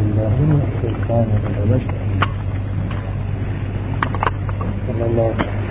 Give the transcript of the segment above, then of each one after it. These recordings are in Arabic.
بالله من الشيطان الرجيم. صلى الله عليه وسلم.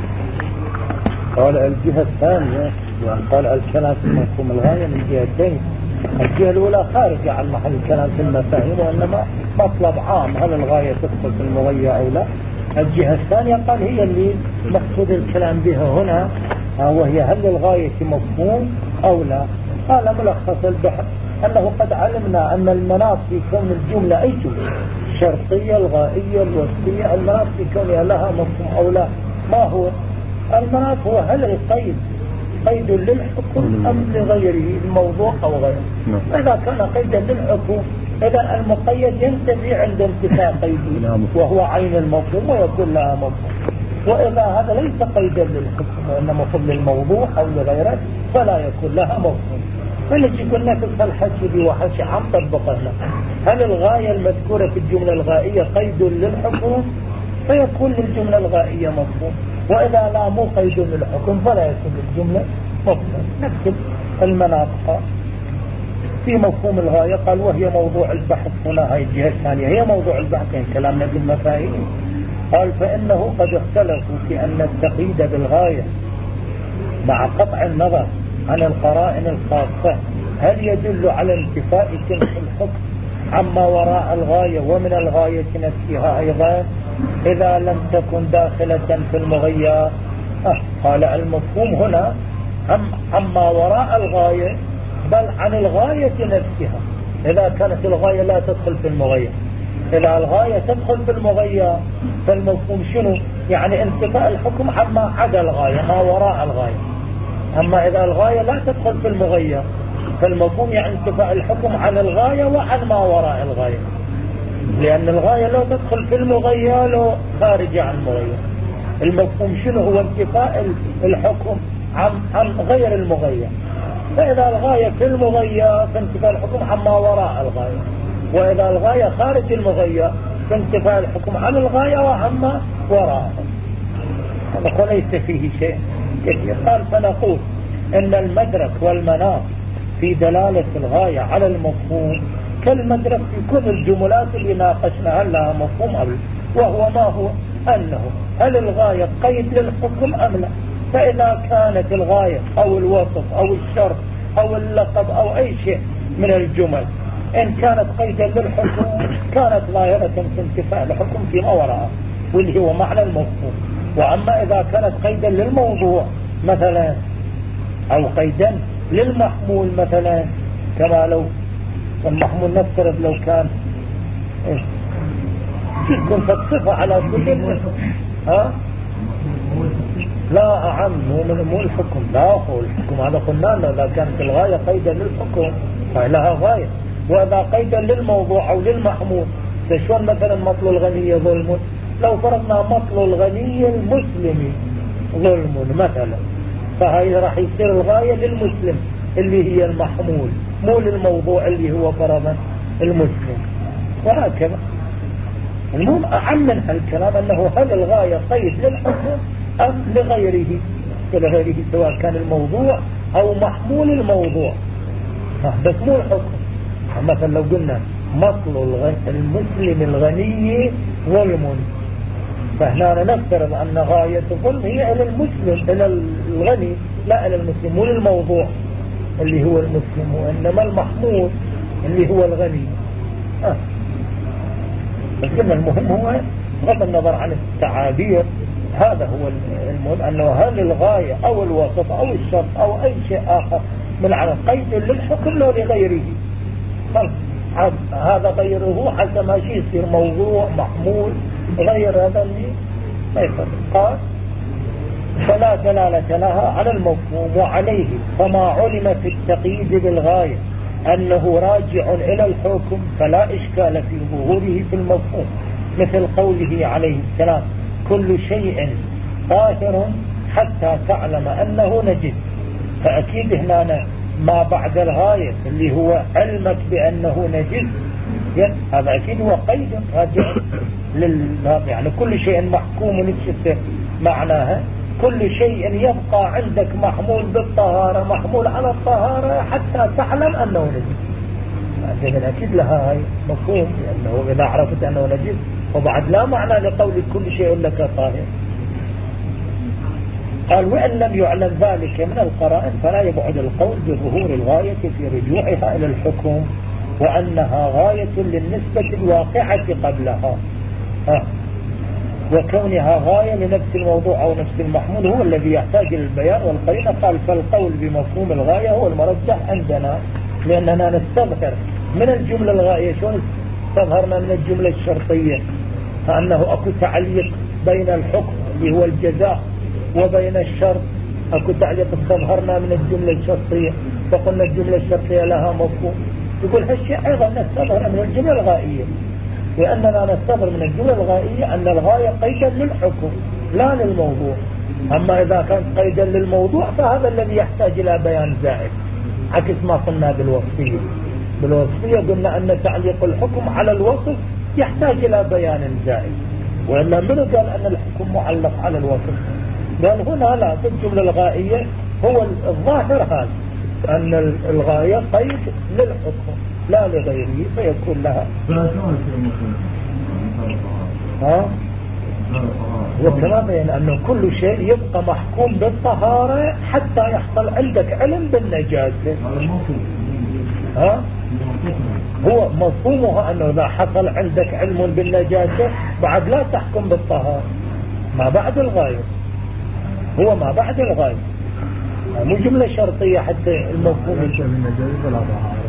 قال الجهة الثانية، يعني قال الكلام في مفهوم الغاية من جهتين. الجهة الأولى خارجة عن محل الكلام في المفاهيم، وإنما مطلب عام، هل الغاية تدخل في المغية أو لا. الجهة الثانية قال هي اللي مقصود الكلام بها هنا، وهي هل للغاية مفهوم أو لا. قال ملخص البحث أنه قد علمنا أن المناط في كون الجملة أي جملة، الشرطية الغائية الوصفية، المناط في كونها لها مفهوم أو لا. ما هو المناط؟ هو هل القيد قيد للحكم أم لغيره، الموضوع أو غيره. إذا كان قيدا للحكم إذا المقيد ينتفي عند انتفاء قيده وهو عين المفهوم ويكون لها مفهوم. وإذا هذا ليس قيدا للحكم وإنما مفهوم للموضوع أو لغيره فلا يكون لها مفهوم. فنجي قلنا في الحكي دي وحكي عم طبقنا، هل الغاية المذكورة في الجملة الغائية قيد للحكم فيكون للجملة الغائية مفهوم، وإذا لا مو قيد للحكم فلا يكون للجملة مفهوم. نكتب المناطق في مفهوم الغاية. قال وهي موضوع البحث هنا، هاي الجهة الثانية هي موضوع البحث، يعني كلامنا في المفاهيم. قال فإنه قد اختلفوا في أن التقييد بالغاية مع قطع النظر عن القرائن الخاصة هل يدل على انتفاء تلك الحكم عما وراء الغاية ومن الغاية نفسها أيضا إذا لم تكن داخلة في المغية. قال المفهوم هنا عما وراء الغاية بل عن الغاية نفسها. إذا كانت الغاية لا تدخل في المغية، إذا الغاية تدخل في المغية فالمفهوم شنو؟ يعني انتفاء الحكم عما عدا الغاية، ما وراء الغاية. أما إذا الغاية لا تدخل في المغية فالمفهوم يعني انتفاء الحكم عن الغاية وعن ما وراء الغاية، لأن الغاية لو تدخل في المغية لو خارجة عن المغية. المفهوم شنو؟ هو انتفاء الحكم عن غير المغية. فإذا الغاية في المغية فانتفاء الحكم عن ما وراء الغاية، وإذا الغاية خارج المغية فانتفاء الحكم عن الغاية وعما وراءها. هذا ليس فيه شيء كثير. قال فنقول إن المدرك والمناط في دلالة الغاية على المفهوم كالمدرك في كل الجملات اللي ناقشناها لها مفهوم أبل، وهو ما هو؟ أنه هل الغاية قيد للحكم أم لا. فإذا كانت الغاية أو الوصف أو الشرط أو اللقب أو أي شيء من الجمل إن كانت قيدا للحكم كانت ظاهرة في انتفاء الحكم فيما وراءه واللي هو معنى المفهوم. وأما إذا كانت قيدا للموضوع مثلا أو قيدا للمحمول مثلا، كما لو المحمول نفترض لو كان كنت تصفة على كل لا أعم مو الحكم، لا هو الحكم هذا قلنا له إذا كانت الغاية قيدا للحكم فلها غاية، وإذا قيدا للموضوع أو للمحمول. فشون مثلا مطل الغني ظلم، لو فرضنا مطل الغني المسلم ظلم مثلا، فهي راح يصير الغاية للمسلم اللي هي المحمول، مو للموضوع اللي هو فرضا المسلم، وهكذا. المهم أعم من هالكلام أنه هل الغاية قيد للحكم أم لغيره، لغيره سواء كان الموضوع أو محمول الموضوع، بس مو الحكم. مثلا لو قلنا مطل المسلم الغني ظلم، فهنا نفترض أن غاية الظلم هي إلى المسلم إلى الغني لا إلى المسلم، مو للموضوع اللي هو المسلم وإنما المحمول اللي هو الغني. لكن المهم هو بغض النظر عن التعابير، هذا هو المهم أنه هل الغاية أو الوسط أو الشرط أو أي شيء آخر من على قيد للحكم لو لغيره. هذا غيره حتى ما شيء يصير موضوع محمول غير هذا اللي ما يفرق. قال فلا دلالة لها على المفهوم، وعليه فما علم في التقييد بالغاية أنه راجع إلى الحكم فلا إشكال في ظهوره في المفهوم، مثل قوله عليه السلام كل شيء طاهر حتى تعلم أنه نجس. فأكيد هنا ما بعد الغاية اللي هو علمك بأنه نجس، هذا أكيد هو قيد راجع يعني كل شيء محكوم نجس، معناها كل شيء يبقى عندك محمول بالطهارة محمول على الطهارة حتى تعلم أنه نجس. عندنا أكيد لها هاي مفهوم، لأنه إذا عرفت أنه نجس وبعد لا معنى لقول كل شيء لك طاهر. قال وإن لم يعلم ذلك من القرائن فلا يبعد القول بظهور الغاية في رجوعها إلى الحكم وأنها غاية للنسبة الواقعة قبلها، وكونها غاية لنفس الموضوع أو نفس المحمول هو الذي يحتاج للبيان والقرينة. قال فالقول بمفهوم الغاية هو المرجح عندنا، لأننا نستظهر من الجملة الغائية. شلون استظهرنا من الجملة الشرطية فأنه أكو تعليق بين الحكم اللي هو الجزاء وبين الشرط، أكو تعليق استظهرنا من الجملة الشرطية فقلنا الجملة الشرطية لها مفهوم. يقول هالشيء أيضا نستظهر من الجملة الغائية، لأننا نستظهر من الجملة الغائية أن الغاية قيدا للحكم لا للموضوع. أما إذا كانت قيدا للموضوع فهذا الذي يحتاج إلى بيان زائد، عكس ما قلنا بالوصفية. بالوصفية قلنا أن تعليق الحكم على الوصف يحتاج إلى بيان زائد، وإلا من قال أن الحكم معلق على الوصف؟ قال هنا لا، في الجملة الغائية هو الظاهر هذا أن الغاية قيد للحكم لا لغيره فيكون لها. وكما بين أنه كل شيء يبقى محكوم بالطهارة حتى يحصل عندك علم بالنجاسة. هو مفهومها أنه إذا حصل عندك علم بالنجاسة بعد لا تحكم بالطهارة، ما بعد الغاية، هو ما بعد الغاية، مو جملة شرطية حتى المفهوم بالنجاسة ولا طهارة.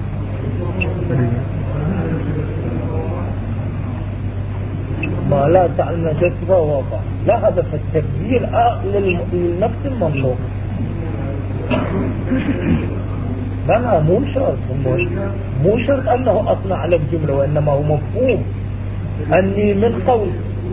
ما لا تعلم نجاسة فهو طاهر، لا، هذا في التبديل لنفس المنطوق. لا مو شرط أنه أصنع على الجملة، وإنما هو مفهوم أني من قول،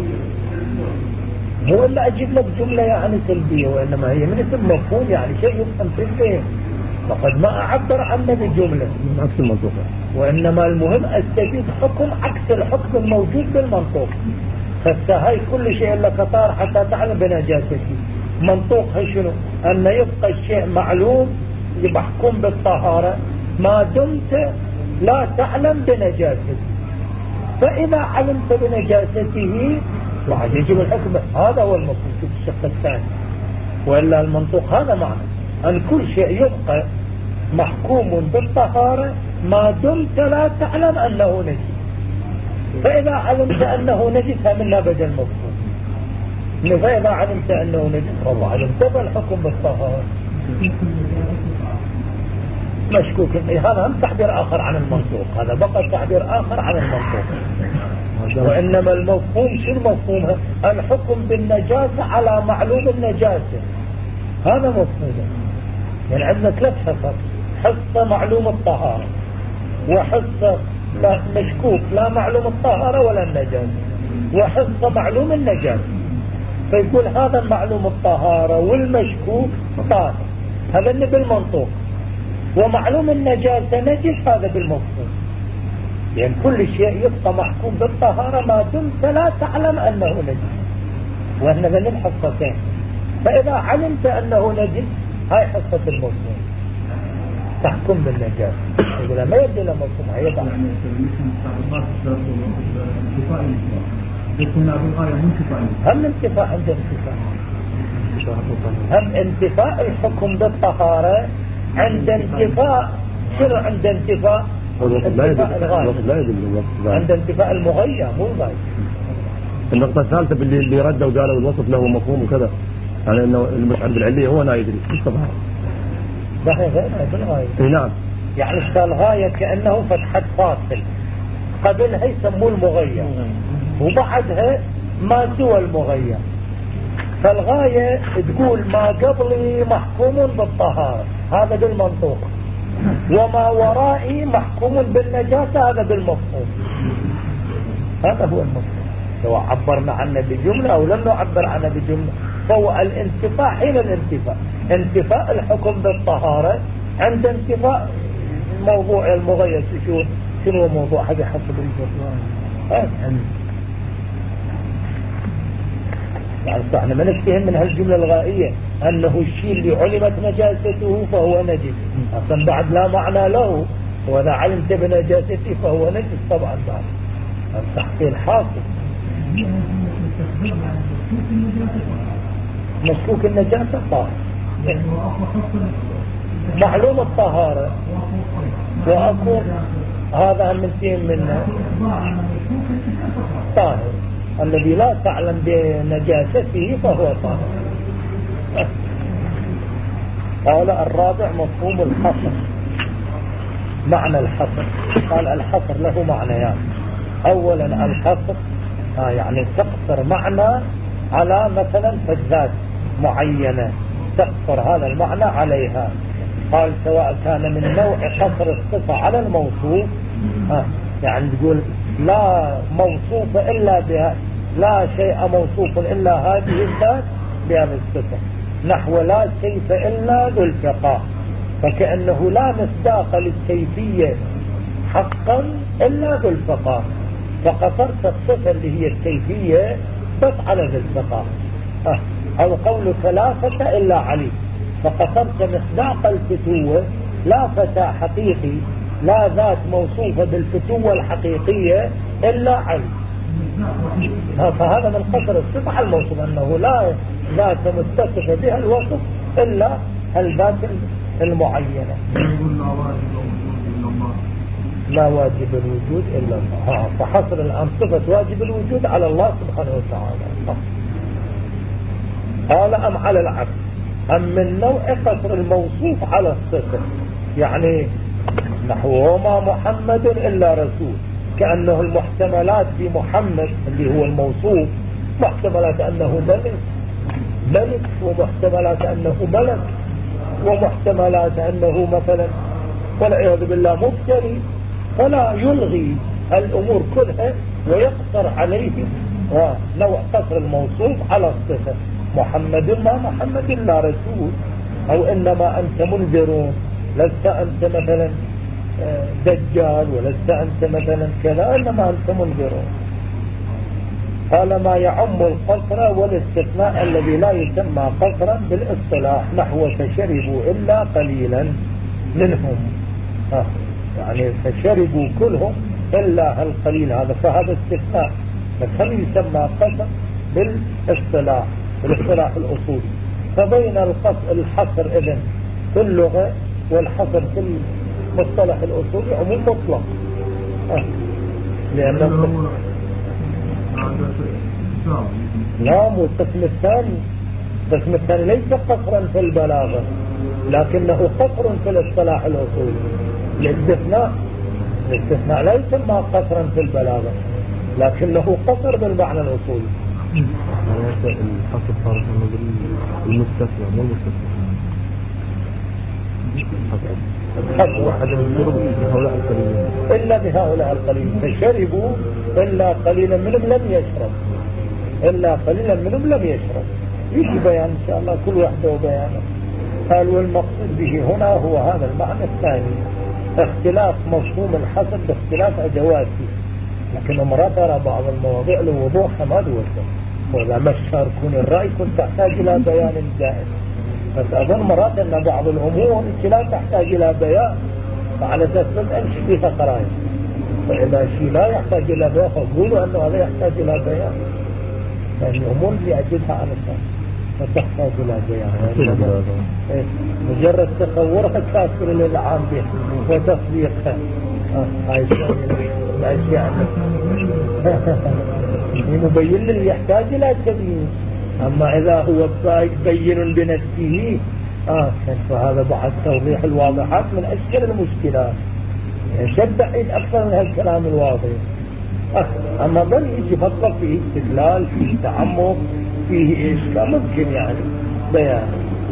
مو إلا أجيب لك جملة يعني سلبية، وإنما هي من اسم مفهوم يعني شيء يفهم في الفهم، فقد ما أعبر عنه بجملة عكس المنطوق، وإنما المهم أستفيد حكم عكس الحكم الموجود بالمنطوق. فهي كل شيء لك طار حتى تعلم بنجاسته. منطوقها شنو؟ أن يبقى الشيء معلوم يحكم بالطهارة ما دمت لا تعلم بنجاسته، فإذا علمت بنجاسته بعد يجب الحكم. هذا هو المفهوم في الشق الثاني، وإلا المنطوق هذا معنى أن كل شيء يبقى محكوم بالطهارة ما دمت لا تعلم أنه نجس، فإذا علمت أنه نجس منها بدل مفهوم، فإذا علمت أنه نجس والله علمت بالحكم بالطهارة مشكوك. هذا هم تعبير آخر عن المنطوق، هذا بقى تعبير آخر عن المنطوق. وإنما المفهوم شو المفهوم؟ الحكم بالنجاسة على معلوم النجاسة، هذا مفهوم. يعني عندنا ثلاث حصص: حصة معلوم الطهارة، وحصة مشكوك لا معلوم الطهارة ولا النجاسة، وحصة معلوم النجاسة. فيقول هذا معلوم الطهارة والمشكوك طاهر، هذا اللي بالمنطوق، ومعلوم النجاسة نجس، هذا بالمفهوم. يعني كل شيء يبقى محكوم بالطهارة ما دمت لا تعلم أنه نجس، وأن من الحصتين. فإذا علمت أنه نجس هاي حصة المفهوم تحكم بالنجاسة. يقول ما يبدو له مفهوم، هي بعض هم انتفاء عند انتفاء، هم انتفاء الحكم بالطهارة عند انتفاء شنو؟ عند انتفاء عند انتفاء المغير مو الغاية. النقطة الثالثة اللي ردوا وقالوا الوصف له مفهوم وكذا، يعني انه المشعر بالعلية هو لا يدري ايش طبعا ده غير بالغاية. نعم، يعني الغاية كأنه فتحة فاصل، قبلها يسموه المغير وبعدها ما سوى المغير. فالغاية تقول ما قبلي محكوم بالطهارة، هذا بالمنطوق، وما ورائي محكوم بالنجاسة، هذا بالمفهوم. هذا هو المفهوم، سواء عبرنا عنه بجملة أو لم نعبر عنه بجملة، فهو الانتفاء حين الانتفاء، انتفاء الحكم بالطهارة عند انتفاء موضوع المغير. شنو موضوع هذا حسب الجملة؟ يعني احنا ما نفتهم من هالجملة الغائية أنه الشيء اللي علمت نجاسته فهو نجس، أصلا بعد لا معنى له وإذا علمت بنجاسته فهو نجس طبعا بعد التحصيل حاصل. مشكوك النجاسة طاهر معلوم الطهارة وأكو هذا همتين منه طاهر الذي لا تعلم بنجاسته فهو طاهر. قال الرابع مفهوم الحصر. معنى الحصر قال الحصر له معنيان. اولا الحصر يعني تقصر معنى على مثلا فجات معينة تقصر هذا المعنى عليها. قال سواء كان من نوع قصر الصفة على الموصوف يعني تقول لا موصوف إلا بها لا شيء موصوف إلا هذه الذات بهذه الصفة نحو لا سيف إلا ذو الفقار فكأنه لا مصداق للسيفية حقا إلا ذو الفقار فقصرت الصفة اللي هي السيفية بس على ذو الفقار. أو قولك لا فتى إلا علي فقصرت مصداق الفتوة لا فتى حقيقي لا ذات موصوفة بالفتوة الحقيقية إلا علي. فهذا من قصر الصفة على الموصوف أنه لا ذات متصفة بها الوصف إلا الذات المعينة. لا واجب الوجود إلا الله. فحصر الآن صفة واجب الوجود على الله سبحانه وتعالى. قال أم على العكس أم من نوع قصر الموصوف على الصفة يعني نحو وما محمد إلا رسول كأنه المحتملات في محمد اللي هو الموصوف محتملات أنه ملك ومحتملات أنه ملك ومحتملات أنه مثلا والعياذ بالله مفتري فلا يلغي الأمور كلها ويقصر عليه نوع قصر الموصوف على الصفة. محمد ما محمد إلا رسول أو إنما أنت منذر لست أنت مثلا دجال ولست أنت مثلا كذا إنما أنت منذر. قال ما يعم القصر والاستثناء الذي لا يسمى قصرا بالاصطلاح نحو فشربوا إلا قليلا منهم يعني فشربوا كلهم إلا القليل هذا فهذا استثناء بس هل يسمى قصر بالاصطلاح الأصولي. فبين الحصر إذن في اللغة والحصر في المصطلح الأصولي عموم مطلق لأنه لا مو القسم الثاني ليس قصرا في البلاغة لكنه قصر في الاصطلاح الأصولي. الاستثناء لا يسمى قصرا في البلاغة لكنه قصر بالمعنى الأصولي. الحصر صار بالمستثنى مو المستثنى واحد إلا بهؤلاء القليل فشربوا إلا قليلا منهم لم يشرب إلا قليلا منهم لم يشرب. يجي بيان إن شاء الله كل واحدة وبيانه. قال والمقصود به هنا هو هذا المعنى الثاني اختلاف مفهوم الحصر باختلاف أدواته لكن مرات ترى بعض المواضيع لوضوحها ما دوته وإذا ما تشاركون الرأي كنت تحتاج إلى بيان زائد بس أظن مرات أن بعض الأمور لا تحتاج إلى بيان فعلى أساس أمشي فيها قرائن فإذا شيء لا يحتاج إلى بيان فقولوا أنه هذا يحتاج إلى بيان يعني الأمور اللي أجدها على الأساس فتحتاج إلى بيان مجرد تصورها كافر للعام به وتصديقها هاي الأشياء مبين اللي يحتاج إلى تبيين. أما إذا هو بين بنفسه فهذا بعد توضيح الواضحات من أشكال المشكلات شد بعيد أكثر من هالكلام الواضح. أما من يجي فقط فيه استدلال فيه تعمق فيه إشكال ممكن يعني بيان.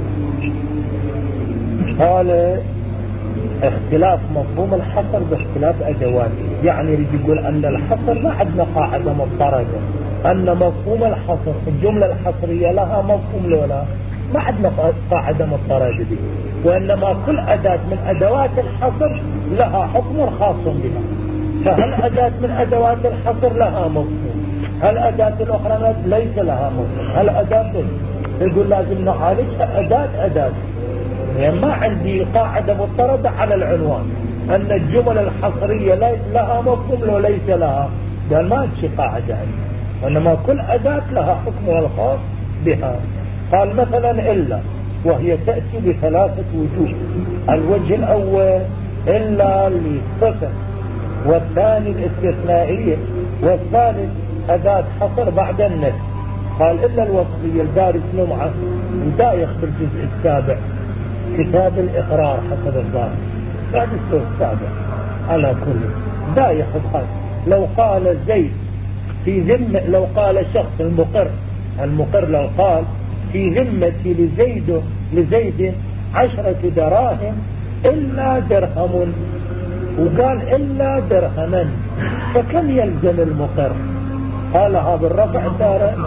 قال اختلاف مفهوم الحصر باختلاف أدواته يعني يقول أن الحصر ما عندنا قاعدة مضطردة أن مفهوم الحصر الجملة الحصرية لها مفهوم لولا ما عندنا قاعدة مضطردة دي وإنما كل أداة من أدوات الحصر لها حكم خاص بها. فهل أداة من أدوات الحصر لها مفهوم هل أداة الأخرى ليس لها مفهوم هل أداة يقول لازم نعالجها أداة يعني ما عندي قاعدة مضطردة على العنوان أن الجمل الحصرية لها مفهوم وليس لها، قال ما تشي قاعدة وإنما كل أداة لها حكمها الخاص بها. قال مثلا إلا، وهي تأتي بثلاثة وجوه. الوجه الأول إلا للصفة، والثاني الاستثنائية، والثالث أداة حصر بعد النفي. قال إلا الوصفية الدارس لمعة ودايخ بالجزء السابع كتاب الإقرار حسب الظاهر بعد السوء السابع على كل دايخ بخاص. لو قال زيد في ذمة، لو قال شخص المقر لو قال في ذمتي لزيد 10 دراهم إلا درهم، وقال إلا درهما، فكم يلزم المقر؟ قالها بالرفع تارة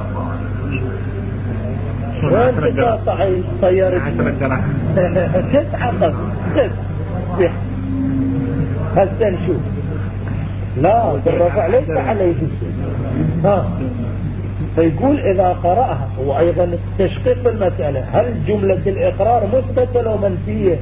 وين تقاطع طيارة 9 قصد 6. هسه نشوف. لا بالرفع ليس عليه شيء. فيقول إذا قرأها، وأيضا التشقيق بالمسألة، هل جملة الإقرار مثبتة لو منفية؟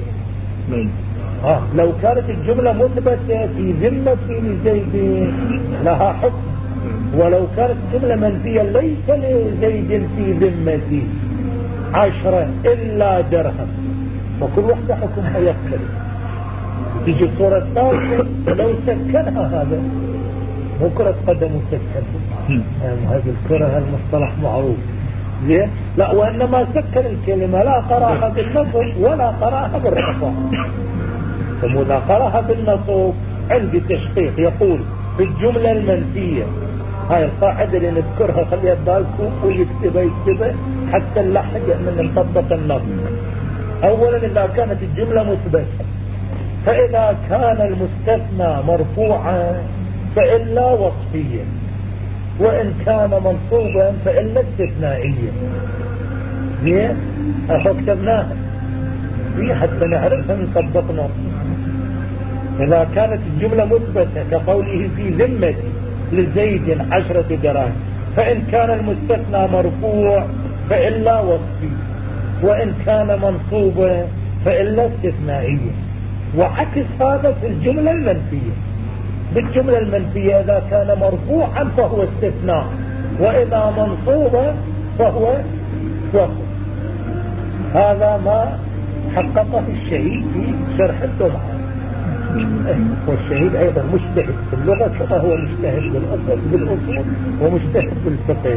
لو كانت الجملة مثبتة في ذمة لزيد لها حكم، ولو كانت الجملة منفية ليس لزيد في ذمتي 10 إلا درهم، وكل واحدة حكمها يختلف. تيجي الصورة الثالثة لو سكنها هذا مو كرة قدم وسكن، هذه الكرة المصطلح معروف زين. لا، وإنما سكن الكلمة، لا قراها بالنصب ولا قراها بالرفع. فإذا قراها بالنصب عندي تشقيق يقول في الجملة المنفية، هاي القاعدة اللي نذكرها خليها ببالكم ويكتبها حتى نلحق من نطبق النص. أولا إذا كانت الجملة مثبتة، فإذا كان المستثنى مرفوعا فإلا وصفيا، وإن كان منصوبا فإلا استثنائيا. ليه؟ أفكتبناها دي حتى نعرفها نطبقنا. إذا كانت الجملة مثبتة كقوله في ذمة لزيد 10 دراهم، فإن كان المستثنى مرفوع فإلا وصفي، وإن كان منصوبا فإلا استثنائيا. وعكس هذا في الجملة المنفية. بالجملة المنفية إذا كان مرفوعا فهو استثناء، وإذا منصوبا فهو وصف. هذا ما حققه الشهيد في شرح اللمعة. والشهيد أيضا مجتهد في اللغة كما هو مجتهد بالأصول ومجتهد بالفقه.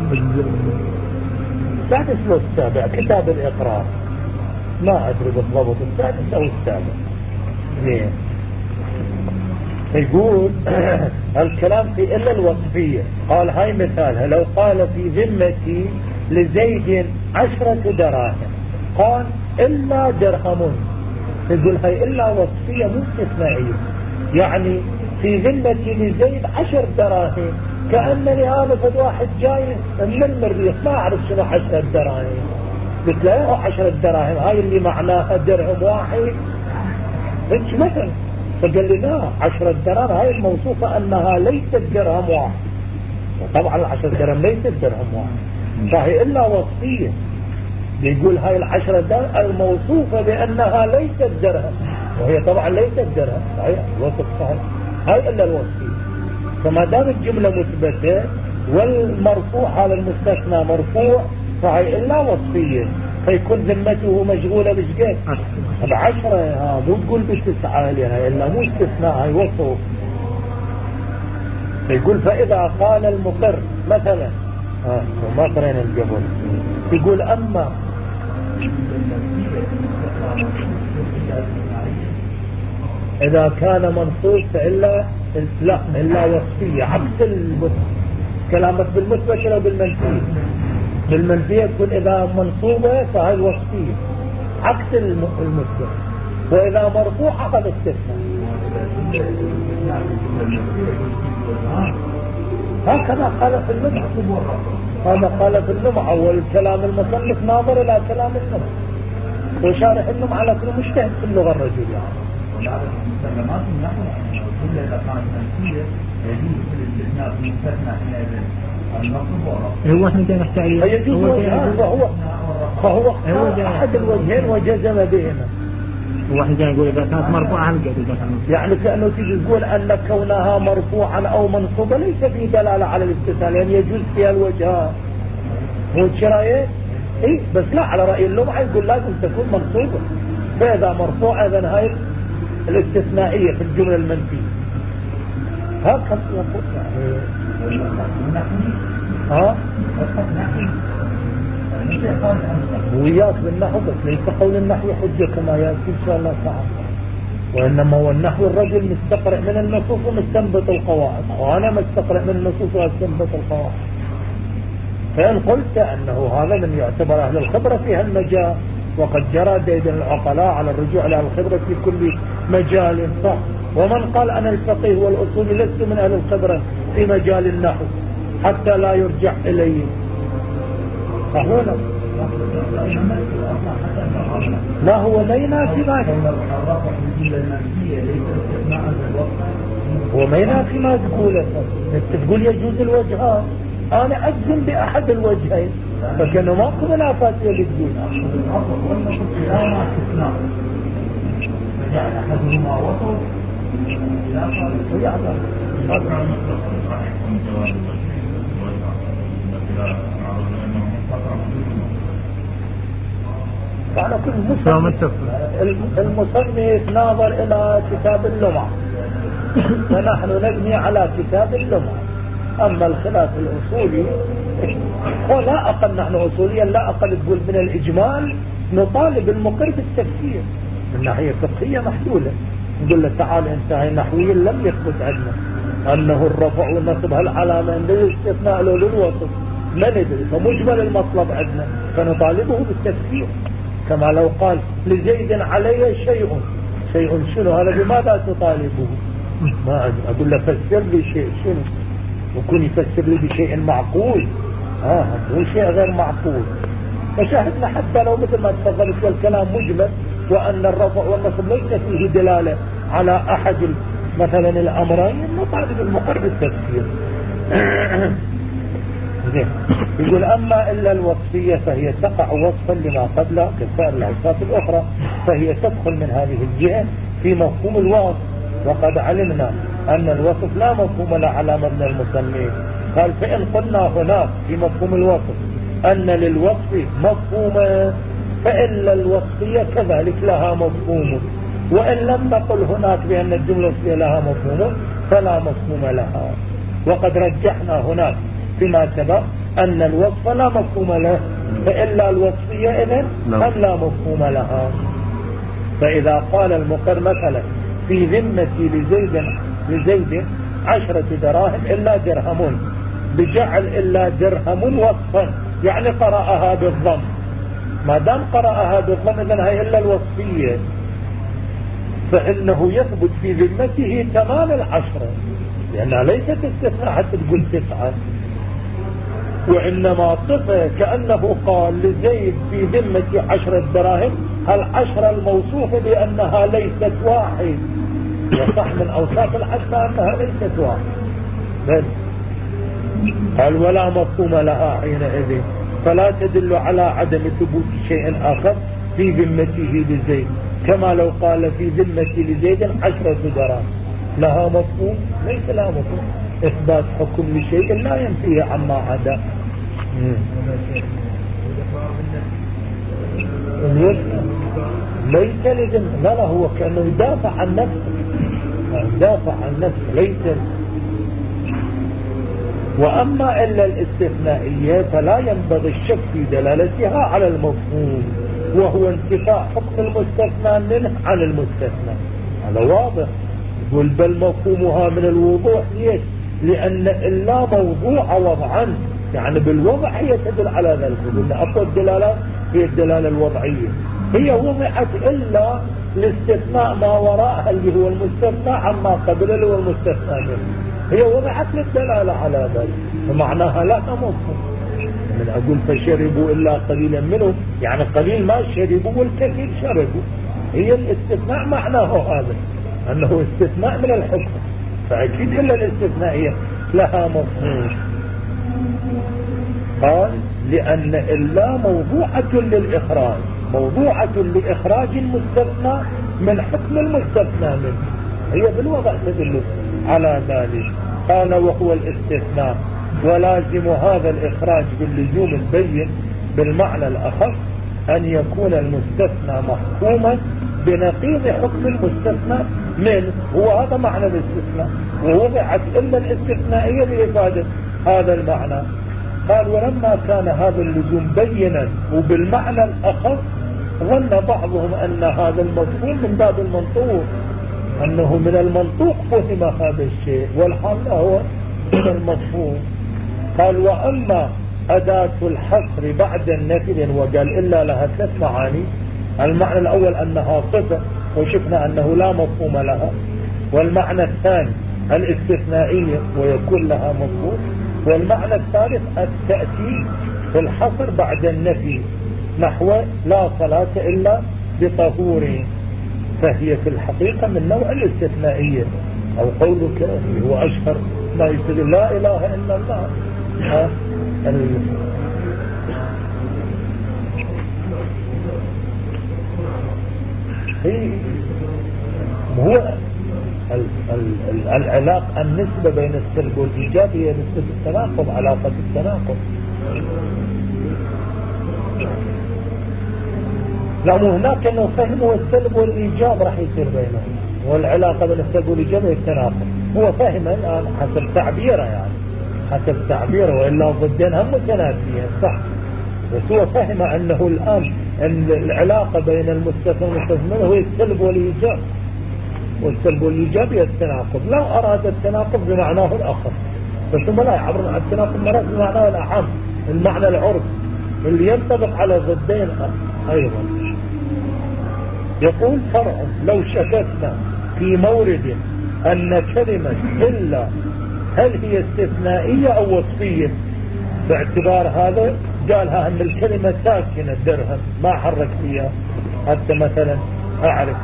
السادس والسابع كتاب الإقرار، ما أدري بالضبط السادس أو السابع. زين. يقول الكلام في إلا الوصفية. قال هاي مثالها، لو قال في ذمتي لزيد 10 دراهم، قال إلا درهم، يقول هاي إلا وصفية مو استثنائية. يعني في ذمتي لزيد 10 دراهم، كأنني هذا فد واحد جاي من المريخ ما أعرف شنو 10 دراهم، قلت له 10 دراهم هاي اللي معناها درهم واحد هيك مثلا. فقال لي لا، 10 دراهم هاي الموصوفة أنها ليست درهم واحد، وطبعا 10 درهم ليست درهم واحد، فهي إلا وصفية. يقول هاي 10 درهم الموصوفة بأنها ليست درهم، وهي طبعا ليست درهم، صحيح الوصف صحيح، هاي إلا الوصفية. فما دام الجملة مثبتة والمرفوع هذا المستثنى مرفوع فهي إلا وصفية، فيكون ذمته مشغولة بشقد 10. مو تقول ب9 لها إلا مو استثناء، هاي وصف. يقول فإذا قال المقر مثلا ما قرأنا الجبل، يقول أما إذا كان منصوب فإلا لا إلا وصفية، عكس كلامك بالمثبت لو بالمنفية. بالمنفية يكون إذا منصوبة فهي وصفية عكس المثبت، وإذا مرفوعة فهذا استثناء. هكذا قال في اللمعة، هذا قال في اللمعة، والكلام المصنف ناظر إلى كلام اللمعة، وشارح اللمعة على كل مجتهد في اللغة الرجل. يعني المستخدمات النحو الجملة إذا كانت منفية يجوز في الاستثناء في المستثنى حينئذ النصب هو احنا جاي نحكي عليه، يجوز فهو أحد الوجهين وجزم بهما. واحد يقول إذا كانت مرفوعة هل يعني كأنه تيجي تقول أن كونها مرفوعا أو منصوبة ليس في دلالة على الاستثناء، يعني يجوز فيها الوجهات. مو شرايك؟ إيه بس لا، على رأي اللمعة يقول لازم تكون منصوبة، فإذا مرفوعة إذن هاي الاستثنائية في الجملة المنفية. هكذا يقول ها وياك بالنحو، بس ليس قول النحو حجة كما يأتي إن شاء الله تعالى، وإنما هو النحو الرجل مستقرئ من النصوص ومستنبط القواعد، وأنا مستقرئ من النصوص ومستنبط القواعد. فإن قلت أنه هذا من يعتبر أهل الخبرة في هالمجال، وقد جرى ديدن العقلاء على الرجوع إلى الخبرة في كل مجال، صح. ومن قال أنا الفقيه والأصولي لست من أهل الخبرة في مجال النحو حتى لا يرجع إليه، فهو لا هو ما ينافي ما هو ما ينافي ما تقوله. تقول يجوز الوجهات، أنا أجزم بأحد الوجهين، فكأنه ماكو منافاة اللي تقول أحدهما وصف على كل المصنف ناظر إلى كتاب اللمع ونحن نبني على كتاب اللمع. أما الخلاف الأصولي ولا أقل، نحن أصوليا لا أقل تقول من الإجمال نطالب المقر بالتفسير من ناحية فقهية محدودة، نقول له تعال انت هاي نحويا لم يثبت عندنا أنه الرفع والنصب هالعلامة للاستثناء له للوصف، ما ندري، فمجمل المطلب عندنا فنطالبه بالتفسير. كما لو قال لزيد علي شيء شنو هذا، بماذا تطالبه؟ ما أقول له فسر لي شيء شنو، وكون يفسر لي بشيء معقول، مو شيء غير معقول. فشاهدنا حتى لو مثل ما تفضلت والكلام مجمل، وأن الرفع والنصب ليس فيه دلالة على أحد مثلا الأمرين، نطالب المقر بالتفسير. يقول أما إلا الوصفية فهي تقع وصفا لما قبلها كسائر العصات الأخرى، فهي تدخل من هذه الجهة في مفهوم الوصف، وقد علمنا أن الوصف لا مفهوم له على مبنى المسمى. قال فإن قلنا هناك في مفهوم الوصف أن للوصف مفهوما فإلا الوصفية كذلك لها مفهوم، وإن لم نقل هناك بأن الجملة الوصفية لها مفهوم فلا مفهوم لها. وقد رجحنا هناك فيما سبق أن الوصف لا مفهوم له، فإلا الوصفية إذن أم لا مفهوم لها. فإذا قال المقر مثلا في ذمتي لزيد 10 دراهم إلا درهم، بجعل إلا درهم وصفا، يعني قرأها بالضم، ما دام قرأها بالضم إذن هي إلا الوصفية، فإنه يثبت في ذمته تمام 10، لأنها ليست استثناء حتى تقول 9، وإنما صفة كأنه قال لزيد في ذمة 10 دراهم، هالعشرة الموصوفة بأنها ليست واحد، وصح من أوصاف العشرة أنها ليست واحد، بل قال ولا مفهوم لها حينئذ، فلا تدل على عدم ثبوت شيء آخر في ذمته لزيد، كما لو قال في ذمة لزيد 10 دراهم، لها مفهوم؟ ليس لها مفهوم. إثبات حكم لشيء لا ينفيه عما عدا. ليس لازم، لا هو كأنه يدافع عن نفسه، ليس. وأما إلا الاستثنائية فلا ينبغي الشك في دلالتها على المفهوم، وهو انتفاء حكم المستثنى منه عن المستثنى، هذا واضح. يقول بل مفهومها من الوضوح، ليش؟ لأن إلا موضوع وضعا، يعني بالوضع هي تدل على ذلك. قلنا أقوى الدلالات هي الدلالة الوضعية، هي وضعت إلا لاستثناء ما وراءها اللي هو المستثنى عما قبل اللي هو المستثنى منه، هي وضعت للدلالة على ذلك، ومعناها لا مفهوم. من أقول فشربوا إلا قليلا منه، يعني قليل ما شربوا والكثير شربوا، هي الاستثناء معناه هذا، أنه استثناء من الحكم، فأكيد إلا الاستثنائية لها مفهوم. قال لأن إلا موضوعة للإخراج، موضوعة لإخراج المستثنى من حكم المستثنى منه، هي بالوضع تدل على ذلك. قال وهو الاستثناء ولازم هذا الإخراج باللزوم البين بالمعنى الأخص أن يكون المستثنى محكوما بنقيض حكم المستثنى منه، هو هذا معنى الاستثناء، ووضعت إلا الاستثنائية لإفادة هذا المعنى. قال ولما كان هذا اللزوم بينا وبالمعنى الأخص ظن بعضهم أن هذا المفهوم من باب المنطوق، أنه من المنطوق فهم هذا الشيء، والحال هو من المفهوم. قال وأما أداة الحصر بعد النفي، وقال إلا لها 3 معاني. المعنى الأول أنها صفة وشفنا أنه لا مفهوم لها، والمعنى الثاني الاستثنائية ويكون لها مفهوم، والمعنى الثالث التأتي في الحصر بعد النفي نحو لا صلاة إلا بطهور، فهي في الحقيقة من نوع الاستثنائية. أو قولك هو أشهر ما يستدل لا إله إلا الله. هو العلاقة النسبة بين السلب والإيجاب هي نسبة التناقض، علاقة التناقض. لا مو هناك أنه فهموا السلب والإيجاب راح يصير بينهم، والعلاقة بين السلب والإيجاب هي التناقض. هو فهم الآن حسب تعبيره، يعني حسب تعبيره، وإلا ضدين هم متنافيين صح، بس هو فهم أنه الآن أن العلاقة بين المستثنى والمستثنى هو السلب والإيجاب، والسلب والإيجاب هي التناقض. لو أراد التناقض بمعناه الآخر، بس هم لا يعبرون عن التناقض مرات بمعناه الأعم، المعنى العرف اللي ينطبق على ضدين أيضا. يقول فرع لو شككنا في مورد أن كلمة إلا هل هي استثنائية أو وصفية، باعتبار هذا قالها أن الكلمة ساكنة درهم ما حرك فيها حتى مثلا أعرف.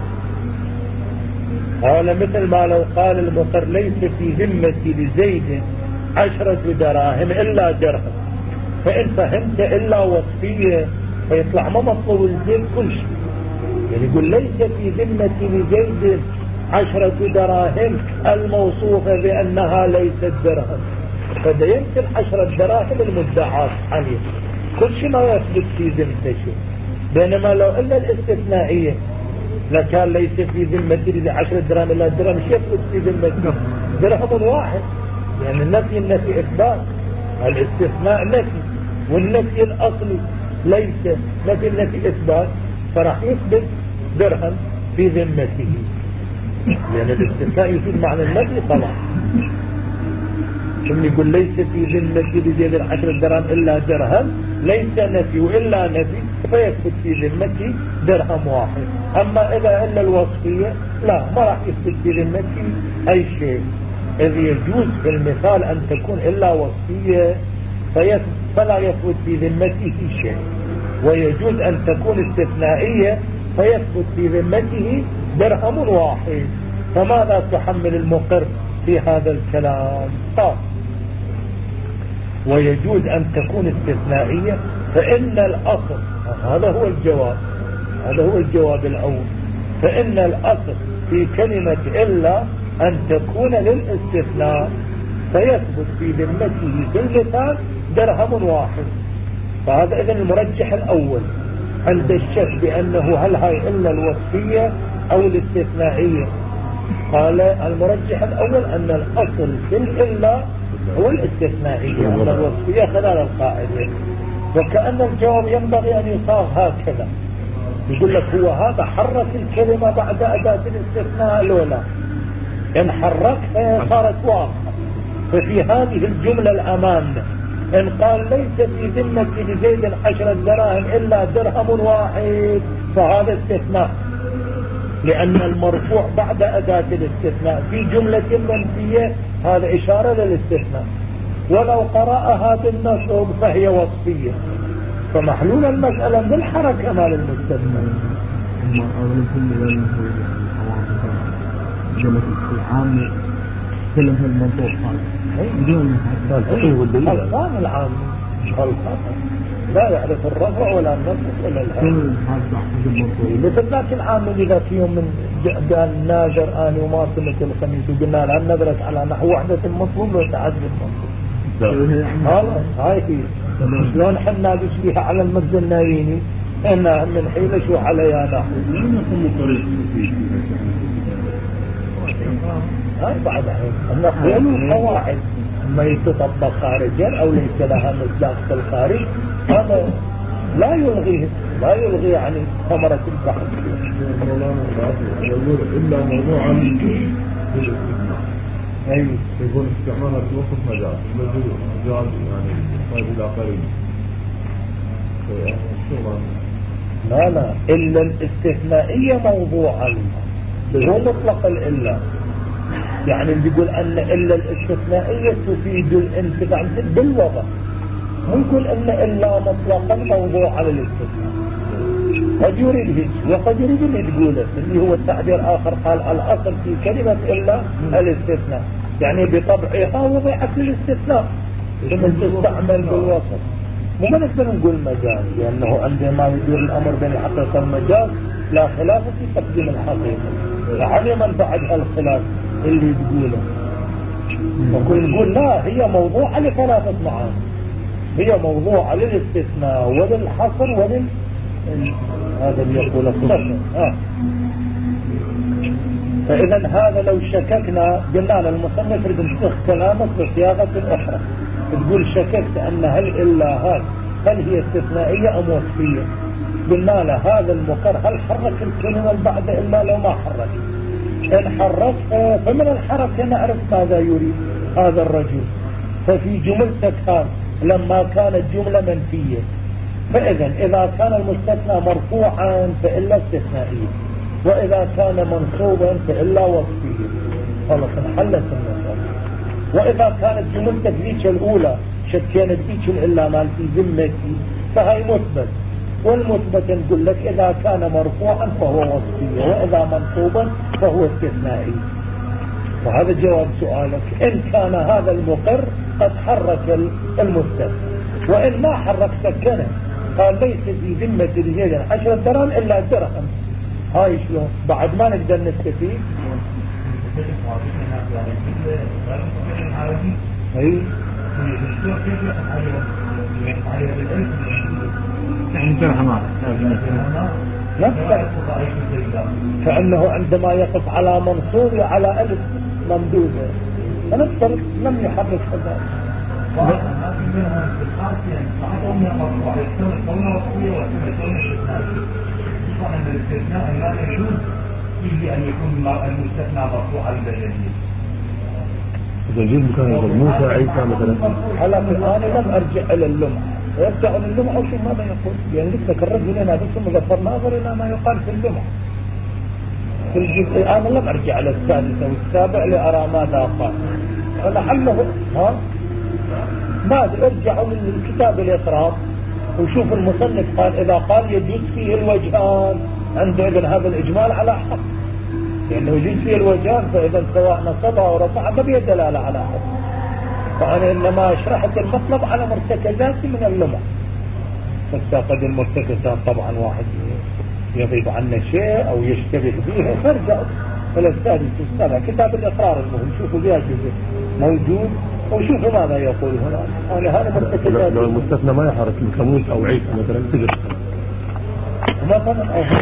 قال مثل ما لو قال المقر ليس في ذمتي لزيد 10 دراهم إلا درهم، فإن فهمت إلا وصفية فيطلع ما مطلوب الزيد كل شيء. يعني يقول ليس في ذمتي لزيد 10 دراهم الموصوفة بأنها ليست درهم، فده يمكن 10 دراهم المدعاة عليه، كل شيء ما يثبت في ذمته شيء. بينما لو إلا الاستثنائية لكان ليس في ذمتي 10 دراهم إلا درهم، مش يثبت في ذمتي درهم واحد، يعني النفي إثبات، الاستثناء نفي، والنفي الأصلي ليس نفي إثبات، فراح يثبت درهم في ذمته، لأن الاستثناء يفيد معنى النفي طبعا. ثم يقول ليس في ذمتي لزيد 10 دراهم إلا درهم، ليس نفي وإلا نفي، فيثبت في ذمتي درهم واحد. أما إذا إلا الوصفية لا، ما راح يثبت في ذمتي أي شيء. إذ يجوز في المثال أن تكون إلا وصفية فلا يثبت في ذمته شيء، ويجوز أن تكون استثنائية فيثبت في ذمته درهم واحد. فماذا تحمل المقر في هذا الكلام؟ طب ويجوز أن تكون استثنائية، فإن الأصل، هذا هو الجواب، هذا هو الجواب الأول، فإن الأصل في كلمة إلا أن تكون للاستثناء، فيثبت في ذمته في المثال درهم واحد. فهذا إذن المرجح الأول عند الشك بأنه هل هاي إلا الوصفية أو الاستثنائية. قال المرجح الأول أن الأصل في الإلا هو الاستثنائية، أن الوصفية خلال القاعدة. وكأن الجواب ينبغي أن يصاغ هكذا، يقول لك هو هذا حرك الكلمة بعد أداة الاستثناء الأولى، إن حركها صارت واضحة. ففي هذه الجملة الأمامنا إن قال ليس في ذمة لزيد 10 دراهم إلا درهم واحد، فهذا استثناء، لأن المرفوع بعد أداة الاستثناء في جملة منفية هذا إشارة للاستثناء. ولو قرأها بالنصب فهي وصفية، فمحلول المسألة بالحركة مال المستثنى. كلمة المنطوق بدون خلطان العام، خلطان لا يعرف الرفع ولا النصب ولا الهاء. مثل ذاك العامل إذا في يوم من قال ناجر آني وما سمت الخميس وقلنا له ندرس على نحو وحدة المصروف وتعدد المصروف. هاي هي شلون حنا بشبيها على المجد النايني إنها من حيلة شو عليها نحو. هاي بعد نقول قواعد ما يتطبق خارجا أو ليس لها مصداق في الخارج هذا لا يلغي يعني ثمرة البحث. يقول إلا موضوعا بالاستثناء. أي يقول استعمالها في وسط مجال مجال يعني طيب إلى قريب. لا إلا الاستثنائية موضوعا هو مطلق الإلا. يعني بيقول أن إلا الاستثنائية تفيد الانتفاع بالوضع. نقول أن إلا مطلقا موضوع على الاستثناء. قد يريد هيك وقد يريد اللي تقوله اللي هو التعبير آخر قال الأصل في كلمة إلا الاستثناء يعني بطبعها وضعت للاستثناء لمن تستعمل بالوسط. مو نقدر نقول مجاز لأنه عندما يدور الأمر بين الحقيقة والمجاز لا خلاف في تقديم الحقيقة. يعني من بعد الخلاف اللي تقوله نقول لا هي موضوعة لثلاثة معاني. هي موضوعة للاستثناء وللحصر هذا اللي يقول الصفر. فإذا هذا لو شككنا قلنا للمصنف رد نسخ كلامك بصياغة أخرى تقول شككت أن هل هي استثنائية أم وصفية. قلنا له هذا المقر هل حرك الكلمة بعد إلا لو ما حرك. إن حرك فمن الحركة نعرف ماذا يريد هذا الرجل. ففي جملتك هذا لما كانت جملة منفية فإذا إذا كان المستثنى مرفوعا فإلا استثنائية وإذا كان منصوبا فإلا وصفية. خلاص انحلت المسألة. وإذا كانت جملتك ذيك الأولى شكينا ذيك الإلا مال في ذمتي فهي مثبت والمثبت نقول لك إذا كان مرفوعا فهو وصفية وإذا منصوبا فهو استثنائي. وهذا جواب سؤالك إن كان هذا المقر قد حرك المستثنى وإن ما حرك سكنه قال ليس في ذمة الرجال 10 درهم إلا درهم. هاي شلون بعد ما نقدر نستفيد. اي كأنه عندما يقف على منصوب على ألف ممدودة فنفترض لم يحرك هذا. يجي أن يكون المستثنى مرفوعا بالجديد. الجديد كان يقول موسى عيسى مثلا. هلا الآن لم أرجع إلى اللمعة يرجع للمعة وشو ماذا يقول يعني لسه كالرجل هنا بس مظفر ناظر إلى ما يقال في اللمعة في الجزء. أنا لم أرجع إلى السادسة والسابع لأرى ماذا قال فلعله ماذا ارجعوا للكتاب الإقرار وشوف المصنف قال إذا قال يجوز فيه الوجهان عندئذ هذا الإجمال على حق لأنه يجوز فيه الوجهان فإذا سواء نصبها ورفعها ما بيه دلالة على حق. فأنا إنما شرحت المطلب على مرتكزات من اللمع فاستقد المرتكزات طبعا واحد يغيب عنه شيء أو يشتبه به فارجعوا إلى السادس والسابع كتاب الإقرار المهم شوفوا بها جزء موجود وشوفوا ماذا يقول هنا. أنا هذا مرتكزات لو المستثنى ما يحرك كموس أو عيسى مثلا تقدر مثلا أو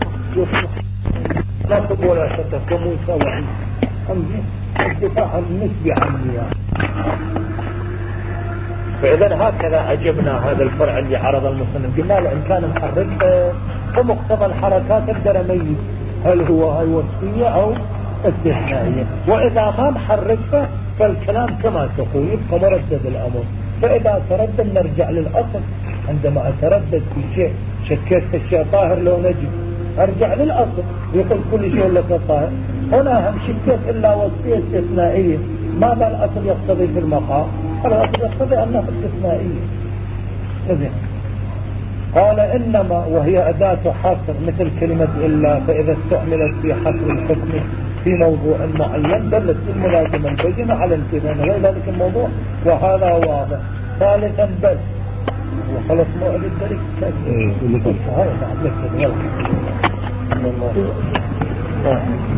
لا تقول ولا شك كموسى وعيسى الدفاع النسبي عني. فإذا هكذا أجبنا هذا الفرع اللي عرض المصنف قلنا له إن كان محرك فمقتضى الحركات أقدر أميز هل هو هاي وصفية أو استثنائية. وإذا ما محرك فالكلام كما تقول يبقى مردد الأمر. فإذا تردد نرجع للأصل. عندما أتردد في شيء شكيت الشيء طاهر لو نجد أرجع للأصل يقول كل شيء لك طاهر. هنا هم شكيت إلا وصفية استثنائية ماذا الأصل يقتضي في المقام؟ الأصل يقتضي أنها استثنائية. قال إنما وهي أداة حصر مثل كلمة إلا فإذا استعملت في حصر الحكم في موضوع معين دلت الملازمة البينة على انتباه غير ذلك الموضوع وهذا واضح. ثالثا بس وخلص موعد الدرس هاي بعد لك